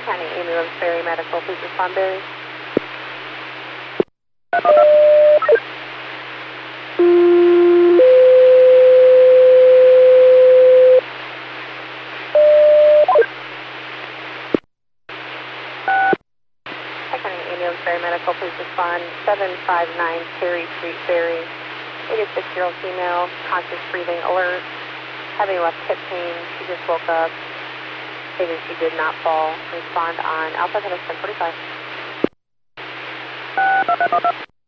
County Ambulance, Berry Medical, please respond, Berry. County Ambulance, Berry Medical, please respond. 759 Terry Street, Berry. 86-year-old female, conscious breathing, alert, having left hip pain. She just woke up. Stated she did not fall. Respond on Alpha Hotel 1045.